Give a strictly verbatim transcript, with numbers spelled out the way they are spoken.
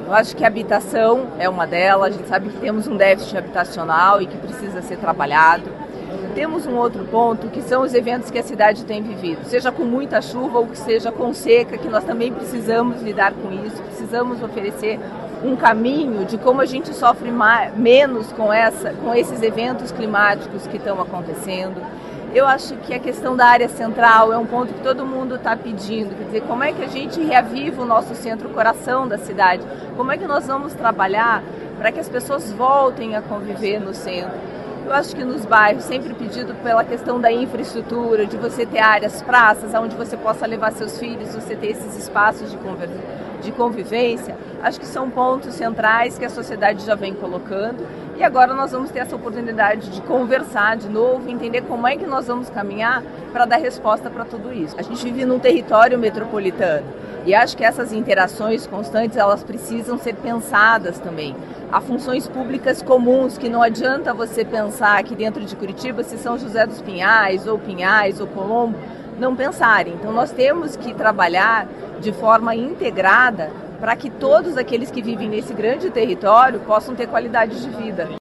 Eu acho que a habitação é uma delas, a gente sabe que temos um déficit habitacional e que precisa ser trabalhado. Temos um outro ponto, que são os eventos que a cidade tem vivido, seja com muita chuva ou que seja com seca, que nós também precisamos lidar com isso, precisamos oferecer um caminho de como a gente sofre mais, menos com, essa, com esses eventos climáticos que estão acontecendo. Eu acho que a questão da área central é um ponto que todo mundo está pedindo, quer dizer, como é que a gente reaviva o nosso centro, o coração da cidade, como é que nós vamos trabalhar para que as pessoas voltem a conviver no centro. Eu acho que nos bairros, sempre pedido pela questão da infraestrutura, de você ter áreas, praças, onde você possa levar seus filhos, você ter esses espaços de, conver... de convivência, acho que são pontos centrais que a sociedade já vem colocando e agora nós vamos ter essa oportunidade de conversar de novo, entender como é que nós vamos caminhar para dar resposta para tudo isso. A gente vive num território metropolitano e acho que essas interações constantes, elas precisam ser pensadas também. Há funções públicas comuns que não adianta você pensar aqui dentro de Curitiba se São José dos Pinhais, ou Pinhais, ou Colombo, não pensarem. Então nós temos que trabalhar de forma integrada para que todos aqueles que vivem nesse grande território possam ter qualidade de vida.